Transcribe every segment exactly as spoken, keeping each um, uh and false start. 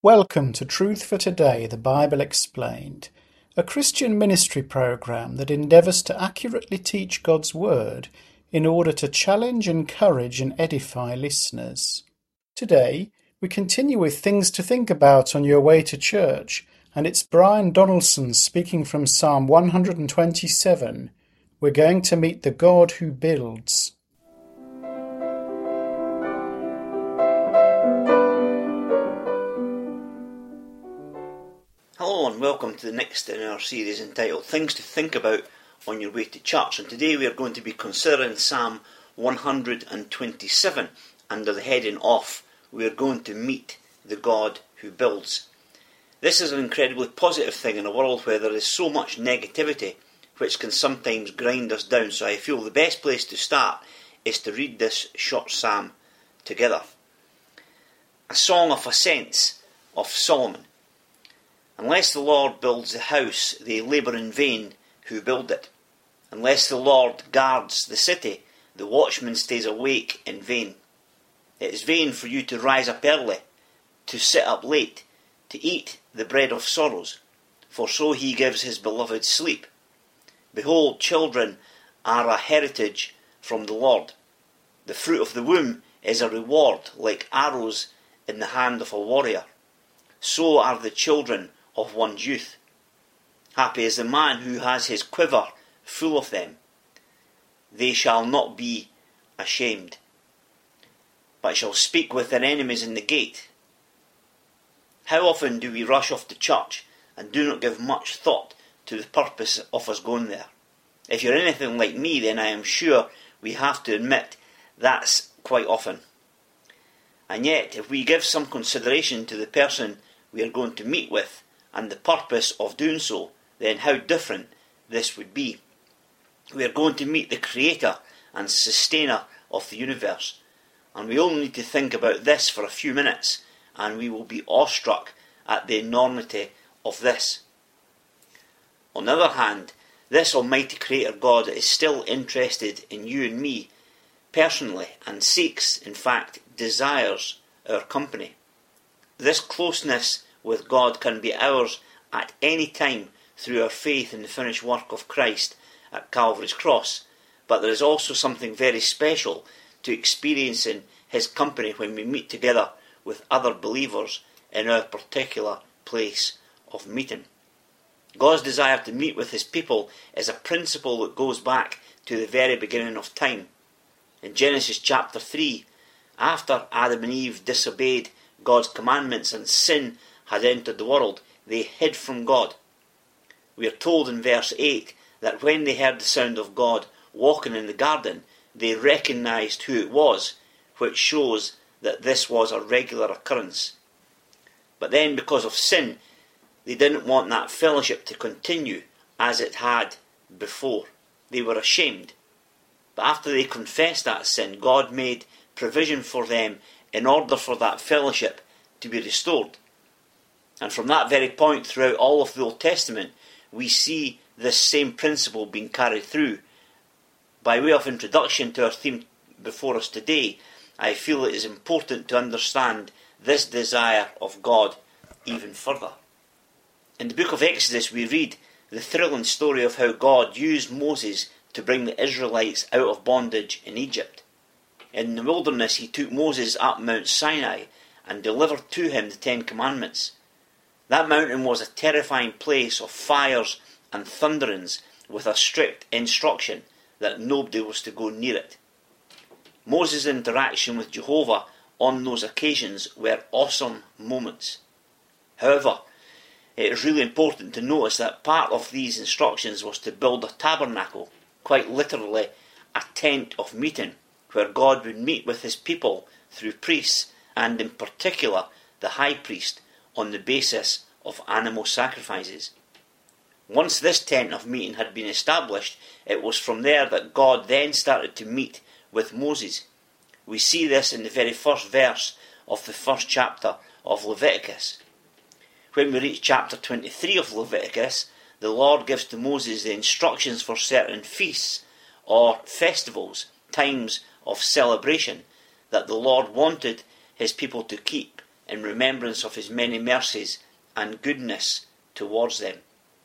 Welcome to Truth for Today, the Bible Explained, a Christian ministry program that endeavours to accurately teach God's Word in order to challenge, encourage and edify listeners. Today, we continue with things to think about on your way to church, and it's Brian Donaldson speaking from Psalm one hundred twenty-seven. We're going to meet the God who builds. Hello and welcome to the next in our series entitled Things to Think About on Your Way to Church, and today we are going to be considering Psalm one hundred twenty-seven under the heading of We are going to meet the God who builds. This is an incredibly positive thing in a world where there is so much negativity which can sometimes grind us down, so I feel the best place to start is to read this short psalm together. A Song of Ascents of Solomon. Unless the Lord builds the house, they labour in vain who build it. Unless the Lord guards the city, the watchman stays awake in vain. It is vain for you to rise up early, to sit up late, to eat the bread of sorrows, for so he gives his beloved sleep. Behold, children are a heritage from the Lord. The fruit of the womb is a reward, like arrows in the hand of a warrior. So are the children of one's youth. Happy is the man who has his quiver full of them. They shall not be ashamed, but shall speak with their enemies in the gate. How often do we rush off to church and do not give much thought to the purpose of us going there? If you're anything like me, then I am sure we have to admit that's quite often. And yet, if we give some consideration to the person we are going to meet with and the purpose of doing so, then how different this would be. We are going to meet the creator and sustainer of the universe, and we only need to think about this for a few minutes and we will be awestruck at the enormity of this. On the other hand, this almighty creator God is still interested in you and me personally and seeks, in fact, desires our company. This closeness with God can be ours at any time through our faith in the finished work of Christ at Calvary's cross, but there is also something very special to experiencing his company when we meet together with other believers in our particular place of meeting. God's desire to meet with his people is a principle that goes back to the very beginning of time. In Genesis chapter three, after Adam and Eve disobeyed God's commandments and sin had entered the world, they hid from God. We are told in verse eight that when they heard the sound of God walking in the garden, they recognised who it was, which shows that this was a regular occurrence. But then, because of sin, they didn't want that fellowship to continue as it had before. They were ashamed. But after they confessed that sin, God made provision for them in order for that fellowship to be restored. And from that very point throughout all of the Old Testament, we see this same principle being carried through. By way of introduction to our theme before us today, I feel it is important to understand this desire of God even further. In the book of Exodus we read the thrilling story of how God used Moses to bring the Israelites out of bondage in Egypt. In the wilderness he took Moses up Mount Sinai and delivered to him the Ten Commandments. That mountain was a terrifying place of fires and thunderings with a strict instruction that nobody was to go near it. Moses' interaction with Jehovah on those occasions were awesome moments. However, it is really important to notice that part of these instructions was to build a tabernacle, quite literally a tent of meeting, where God would meet with his people through priests, and in particular the high priest, on the basis of animal sacrifices. Once this tent of meeting had been established, it was from there that God then started to meet with Moses. We see this in the very first verse of the first chapter of Leviticus. When we reach chapter twenty-three of Leviticus, the Lord gives to Moses the instructions for certain feasts or festivals, times of celebration, that the Lord wanted his people to keep in remembrance of his many mercies and goodness towards them.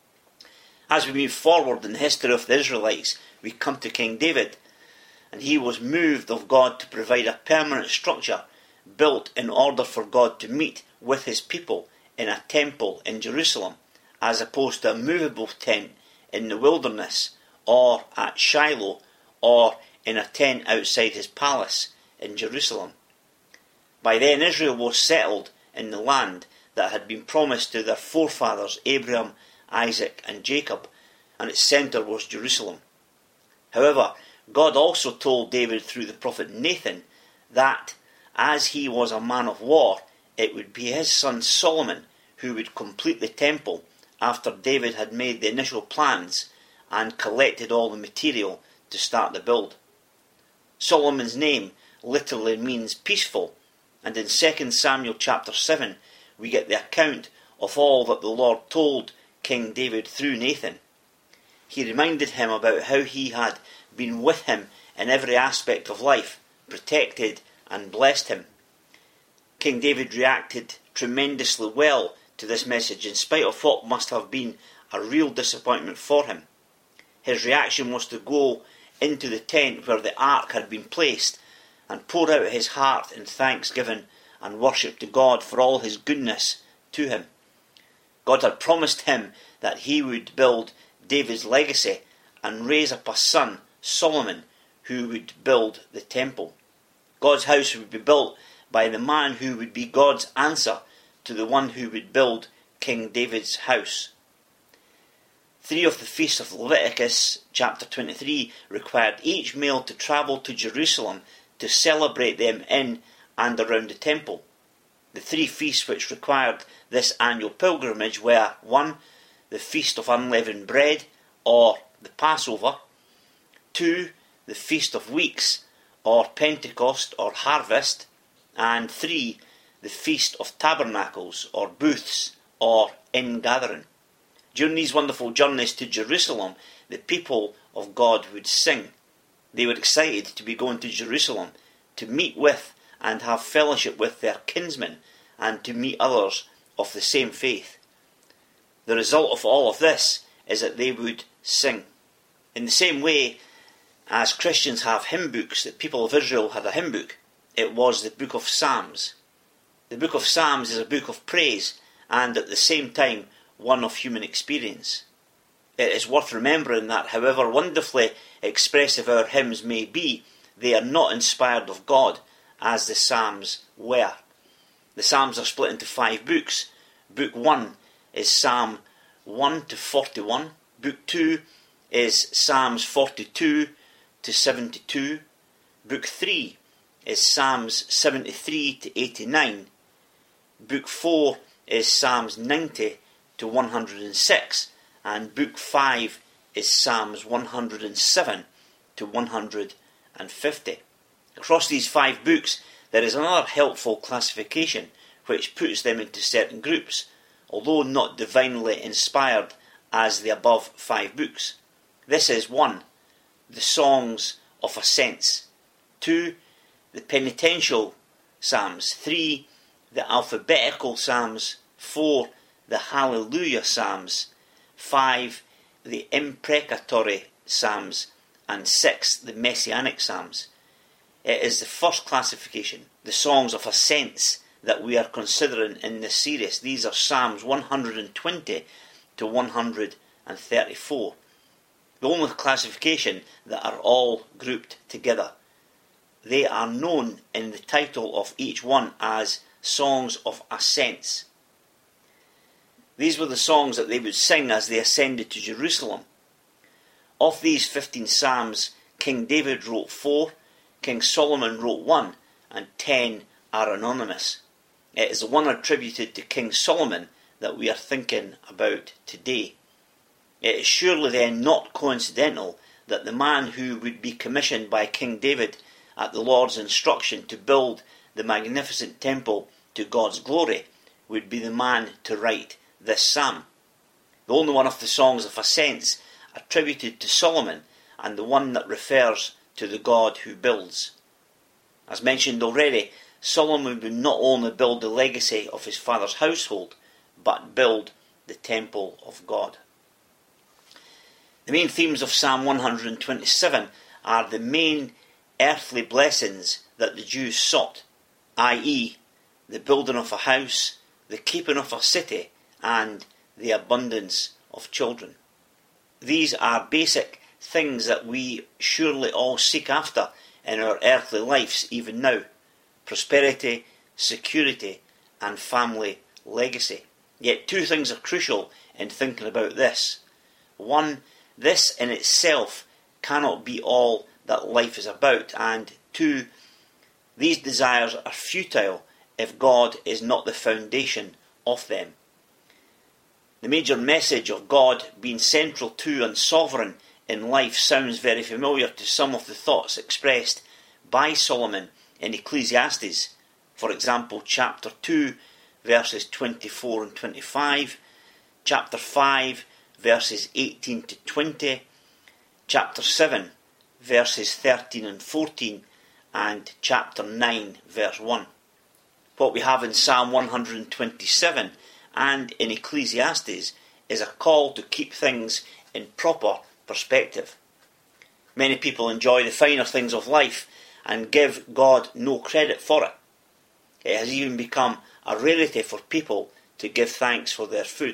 As we move forward in the history of the Israelites, we come to King David, and he was moved of God to provide a permanent structure built in order for God to meet with his people in a temple in Jerusalem, as opposed to a movable tent in the wilderness, or at Shiloh, or in a tent outside his palace in Jerusalem. By then Israel was settled in the land that had been promised to their forefathers Abraham, Isaac and Jacob, and its centre was Jerusalem. However, God also told David through the prophet Nathan that, as he was a man of war, it would be his son Solomon who would complete the temple after David had made the initial plans and collected all the material to start the build. Solomon's name literally means peaceful, and in Second Samuel chapter seven we get the account of all that the Lord told King David through Nathan. He reminded him about how he had been with him in every aspect of life, protected and blessed him. King David reacted tremendously well to this message in spite of what must have been a real disappointment for him. His reaction was to go into the tent where the ark had been placed and pour out his heart in thanksgiving and worship to God for all his goodness to him. God had promised him that he would build David's legacy and raise up a son, Solomon, who would build the temple. God's house would be built by the man who would be God's answer to the one who would build King David's house. Three of the feasts of Leviticus, chapter twenty-three, required each male to travel to Jerusalem to celebrate them in and around the temple. The three feasts which required this annual pilgrimage were one, the Feast of Unleavened Bread, or the Passover; two, the Feast of Weeks, or Pentecost or Harvest; and three, the Feast of Tabernacles, or Booths, or Ingathering. During these wonderful journeys to Jerusalem, the people of God would sing. They were excited to be going to Jerusalem, to meet with and have fellowship with their kinsmen, and to meet others of the same faith. The result of all of this is that they would sing. In the same way as Christians have hymn books, the people of Israel had a hymn book. It was the book of Psalms. The book of Psalms is a book of praise and at the same time one of human experience. It is worth remembering that however wonderfully expressive our hymns may be, they are not inspired of God as the Psalms were. The Psalms are split into five books. Book one is Psalm one to forty-one. Book two is Psalms forty-two to seventy-two. Book three is Psalms seventy-three to eighty-nine. Book four is Psalms ninety to one hundred six. And Book five is Psalms one hundred seven to one hundred fifty. Across these five books there is another helpful classification which puts them into certain groups, although not divinely inspired as the above five books. This is one, the Songs of Ascents; two, the Penitential Psalms; three, the Alphabetical Psalms; four, the Hallelujah Psalms; five, the Imprecatory Psalms; and six, the Messianic Psalms. It is the first classification, the Songs of Ascents, that we are considering in this series. These are Psalms one hundred twenty to one hundred thirty-four. The only classification that are all grouped together. They are known in the title of each one as Songs of Ascents. These were the songs that they would sing as they ascended to Jerusalem. Of these fifteen psalms, King David wrote four, King Solomon wrote one, and ten are anonymous. It is the one attributed to King Solomon that we are thinking about today. It is surely then not coincidental that the man who would be commissioned by King David at the Lord's instruction to build the magnificent temple to God's glory would be the man to write this psalm. The only one of the Songs of Ascents attributed to Solomon, and the one that refers to the God who builds. As mentioned already, Solomon would not only build the legacy of his father's household, but build the temple of God. The main themes of Psalm one hundred twenty-seven are the main earthly blessings that the Jews sought, that is, the building of a house, the keeping of a city, and the abundance of children. These are basic things that we surely all seek after in our earthly lives even now: prosperity, security, and family legacy. Yet two things are crucial in thinking about this. One, this in itself cannot be all that life is about, and two, these desires are futile if God is not the foundation of them. The major message of God being central to and sovereign in life sounds very familiar to some of the thoughts expressed by Solomon in Ecclesiastes. For example, chapter two, verses twenty-four and twenty-five, chapter five, verses eighteen to twenty, chapter seven, verses thirteen and fourteen, and chapter nine, verse one. What we have in Psalm one hundred twenty-seven and in Ecclesiastes is a call to keep things in proper perspective. Many people enjoy the finer things of life and give God no credit for it. It has even become a rarity for people to give thanks for their food.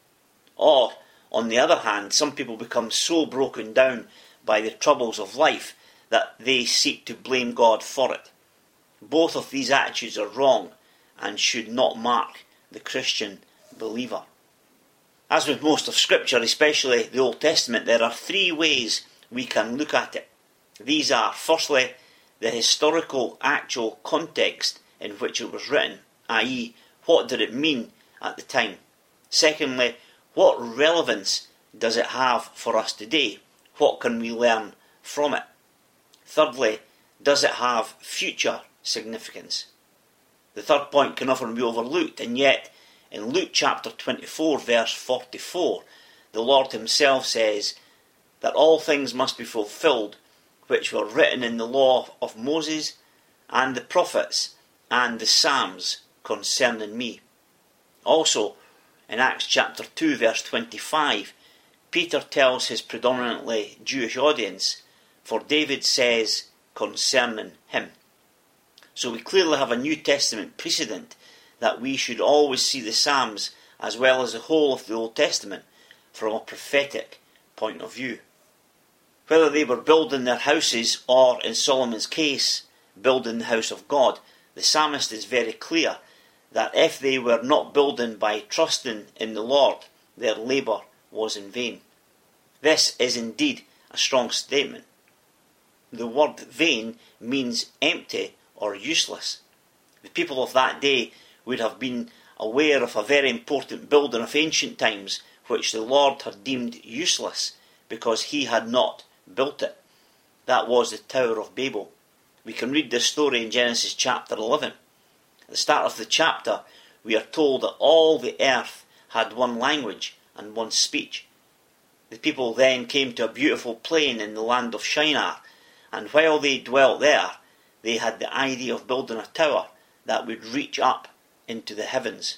Or, on the other hand, some people become so broken down by the troubles of life that they seek to blame God for it. Both of these attitudes are wrong and should not mark the Christian believer. As with most of Scripture, especially the Old Testament, there are three ways we can look at it. These are, firstly, the historical actual context in which it was written, that is, what did it mean at the time? Secondly, what relevance does it have for us today? What can we learn from it? Thirdly, does it have future significance? The third point can often be overlooked, and yet in Luke chapter twenty-four, verse forty-four, the Lord himself says that all things must be fulfilled which were written in the law of Moses and the prophets and the Psalms concerning me. Also, in Acts chapter two, verse twenty-five, Peter tells his predominantly Jewish audience, for David says concerning him. So we clearly have a New Testament precedent that we should always see the Psalms as well as the whole of the Old Testament from a prophetic point of view. Whether they were building their houses or, in Solomon's case, building the house of God, the psalmist is very clear that if they were not building by trusting in the Lord, their labour was in vain. This is indeed a strong statement. The word vain means empty or useless. The people of that day would have been aware of a very important building of ancient times which the Lord had deemed useless because he had not built it. That was the Tower of Babel. We can read this story in Genesis chapter eleven. At the start of the chapter, we are told that all the earth had one language and one speech. The people then came to a beautiful plain in the land of Shinar, and while they dwelt there, they had the idea of building a tower that would reach up into the heavens.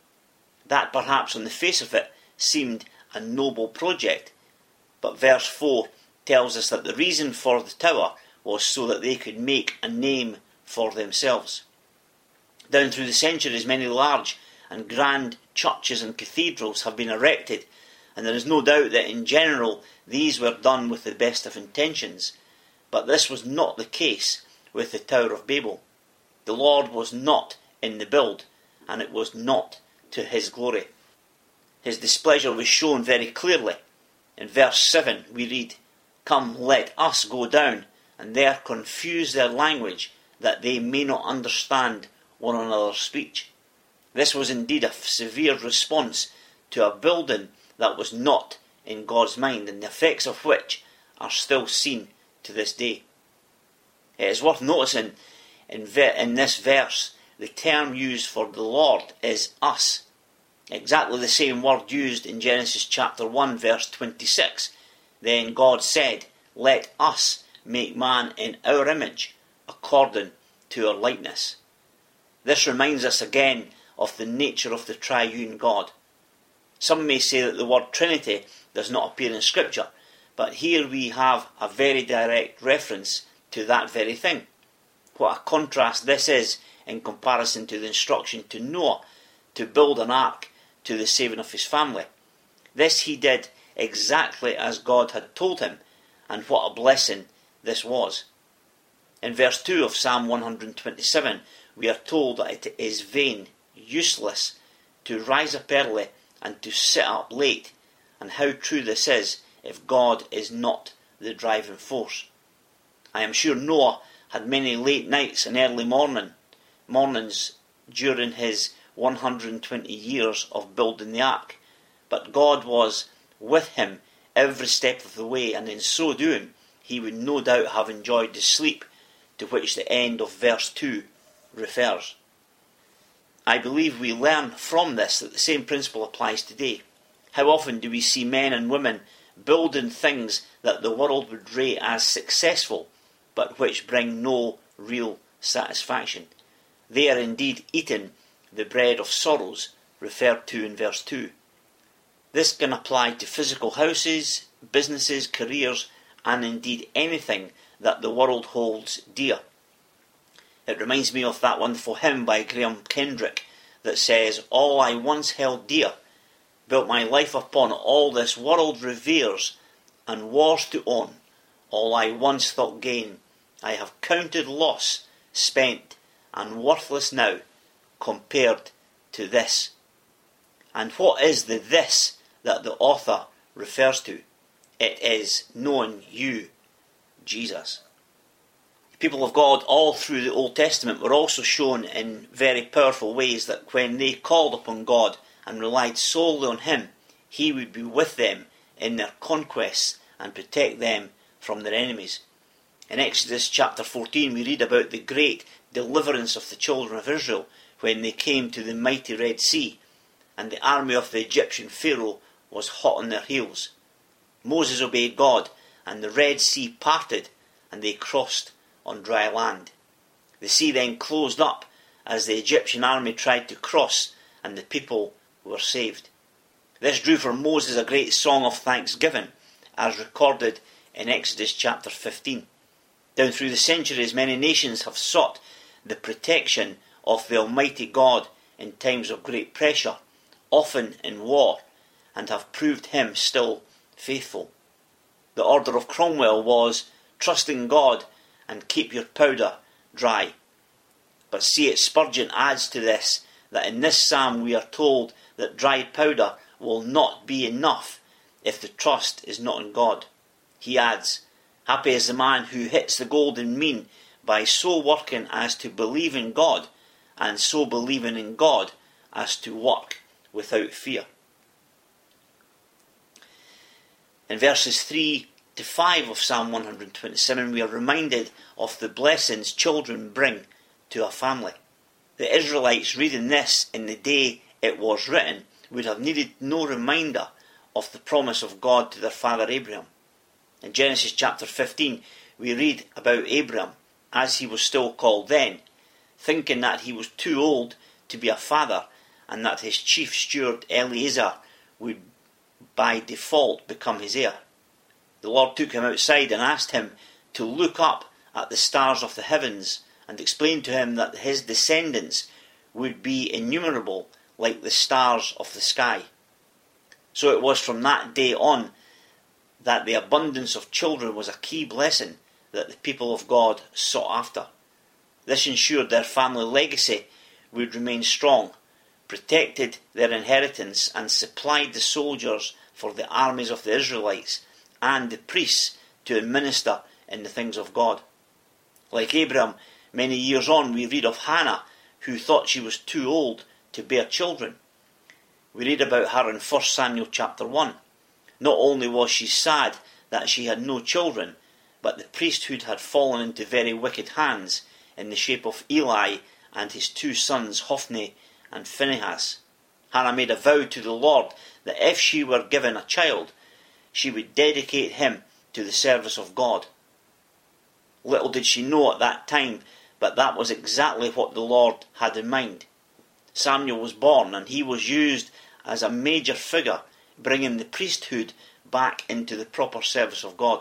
That perhaps on the face of it seemed a noble project, but verse four tells us that the reason for the tower was so that they could make a name for themselves. Down through the centuries, many large and grand churches and cathedrals have been erected, and there is no doubt that in general these were done with the best of intentions. But this was not the case with the Tower of Babel. The Lord was not in the build, and it was not to his glory. His displeasure was shown very clearly. In verse seven we read, "Come, let us go down, and there confuse their language, that they may not understand one another's speech." This was indeed a severe response to a building that was not in God's mind, and the effects of which are still seen to this day. It is worth noticing in, ver- in this verse, the term used for the Lord is us. Exactly the same word used in Genesis chapter one, verse twenty-six. Then God said, "Let us make man in our image, according to our likeness." This reminds us again of the nature of the triune God. Some may say that the word Trinity does not appear in Scripture, but here we have a very direct reference to that very thing. What a contrast this is in comparison to the instruction to Noah to build an ark to the saving of his family. This he did exactly as God had told him, and what a blessing this was. In verse two of Psalm one hundred twenty-seven, we are told that it is vain, useless, to rise up early and to sit up late, and how true this is if God is not the driving force. I am sure Noah had many late nights and early morning, mornings during his one hundred twenty years of building the ark, but God was with him every step of the way, and in so doing he would no doubt have enjoyed the sleep to which the end of verse two refers. I believe we learn from this that the same principle applies today. How often do we see men and women building things that the world would rate as successful, but which bring no real satisfaction? They are indeed eating the bread of sorrows referred to in verse two. This can apply to physical houses, businesses, careers, and indeed anything that the world holds dear. It reminds me of that wonderful hymn by Graham Kendrick that says, "All I once held dear, built my life upon, all this world reveres, and wars to own. All I once thought gain, I have counted loss, spent, and worthless now, compared to this." And what is the this that the author refers to? It is knowing you, Jesus. The people of God all through the Old Testament were also shown in very powerful ways that when they called upon God and relied solely on Him, He would be with them in their conquests and protect them from their enemies. In Exodus chapter fourteen we read about the great deliverance of the children of Israel when they came to the mighty Red Sea, and the army of the Egyptian Pharaoh was hot on their heels. Moses obeyed God, and the Red Sea parted, and they crossed on dry land. The sea then closed up as the Egyptian army tried to cross, and the people were saved. This drew for Moses a great song of thanksgiving, as recorded in Exodus chapter fifteen. Down through the centuries, many nations have sought the protection of the Almighty God in times of great pressure, often in war, and have proved Him still faithful. The order of Cromwell was, "Trust in God and keep your powder dry." But C H Spurgeon adds to this that in this psalm we are told that dry powder will not be enough if the trust is not in God. He adds, "Happy is the man who hits the golden mean by so working as to believe in God, and so believing in God as to work without fear." In verses three to five of Psalm one hundred twenty-seven we are reminded of the blessings children bring to a family. The Israelites reading this in the day it was written would have needed no reminder of the promise of God to their father Abraham. In Genesis chapter fifteen we read about Abraham, as he was still called then, thinking that he was too old to be a father and that his chief steward Eliezer would by default become his heir. The Lord took him outside and asked him to look up at the stars of the heavens and explained to him that his descendants would be innumerable like the stars of the sky. So it was from that day on that the abundance of children was a key blessing that the people of God sought after. This ensured their family legacy would remain strong, protected their inheritance, and supplied the soldiers for the armies of the Israelites and the priests to administer in the things of God. Like Abraham, many years on we read of Hannah, who thought she was too old to bear children. We read about her in First Samuel chapter one. Not only was she sad that she had no children, but the priesthood had fallen into very wicked hands in the shape of Eli and his two sons Hophni and Phinehas. Hannah made a vow to the Lord that if she were given a child, she would dedicate him to the service of God. Little did she know at that time but that was exactly what the Lord had in mind. Samuel was born, and he was used as a major figure, bringing the priesthood back into the proper service of God.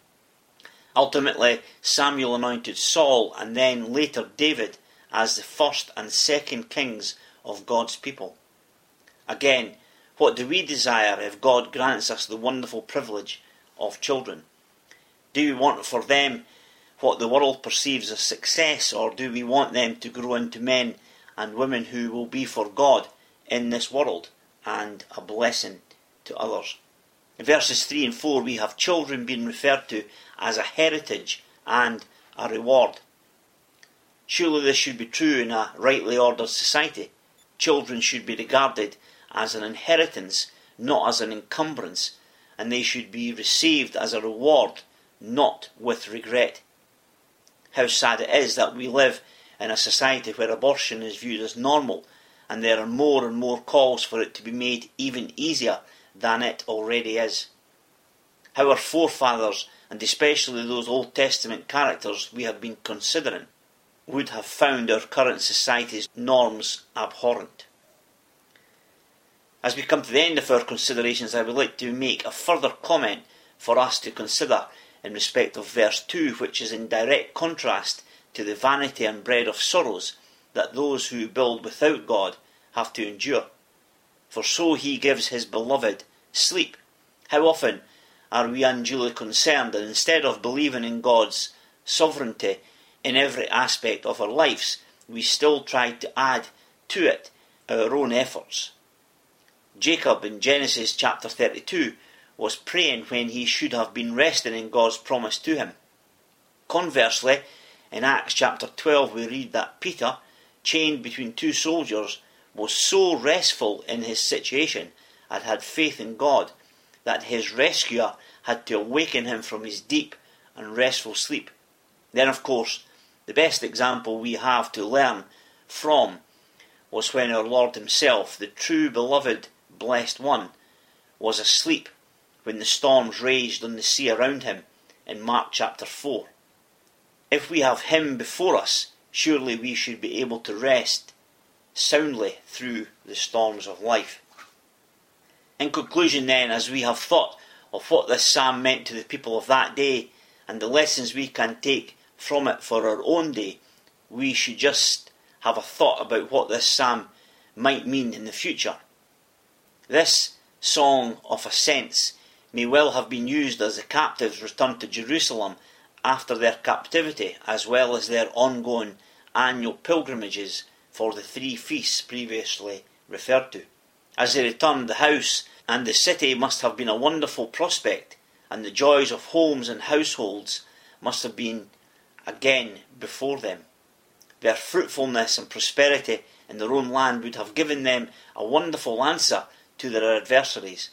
Ultimately, Samuel anointed Saul and then later David as the first and second kings of God's people. Again, what do we desire if God grants us the wonderful privilege of children? Do we want for them what the world perceives as success, or do we want them to grow into men and women who will be for God in this world and a blessing to others? In verses three and four we have children being referred to as a heritage and a reward. Surely this should be true in a rightly ordered society. Children should be regarded as an inheritance, not as an encumbrance, and they should be received as a reward, not with regret. How sad it is that we live in a society where abortion is viewed as normal, and there are more and more calls for it to be made even easier than it already is. How our forefathers, and especially those Old Testament characters we have been considering, would have found our current society's norms abhorrent. As we come to the end of our considerations, I would like to make a further comment for us to consider in respect of verse two, which is in direct contrast to the vanity and bread of sorrows that those who build without God have to endure. For so he gives his beloved sleep. How often are we unduly concerned, and instead of believing in God's sovereignty in every aspect of our lives, we still try to add to it our own efforts. Jacob in Genesis chapter thirty-two was praying when he should have been resting in God's promise to him. Conversely, in Acts chapter twelve we read that Peter, chained between two soldiers, was so restful in his situation and had faith in God that his rescuer had to awaken him from his deep and restful sleep. Then, of course, the best example we have to learn from was when our Lord himself, the true beloved blessed one, was asleep when the storms raged on the sea around him in Mark chapter four. If we have him before us, surely we should be able to rest soundly through the storms of life. In conclusion then, as we have thought of what this psalm meant to the people of that day and the lessons we can take from it for our own day, we should just have a thought about what this psalm might mean in the future. This song of ascents may well have been used as the captives returned to Jerusalem after their captivity, as well as their ongoing annual pilgrimages for the three feasts previously referred to. As they returned, the house and the city must have been a wonderful prospect, and the joys of homes and households must have been again before them. Their fruitfulness and prosperity in their own land would have given them a wonderful answer to their adversaries.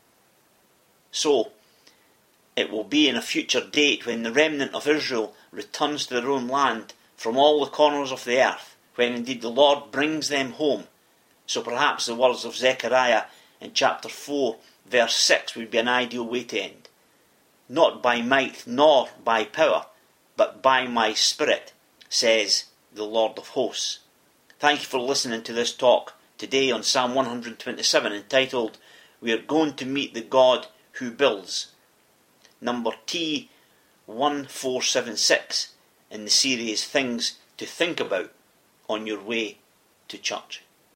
So, it will be in a future date when the remnant of Israel returns to their own land from all the corners of the earth, when indeed the Lord brings them home. So perhaps the words of Zechariah in chapter four verse six would be an ideal way to end. Not by might nor by power, but by my Spirit, says the Lord of hosts. Thank you for listening to this talk today on Psalm one hundred twenty-seven, entitled We Are Going to Meet the God Who Builds, number T one four seven six in the series Things to Think About on Your Way to Church.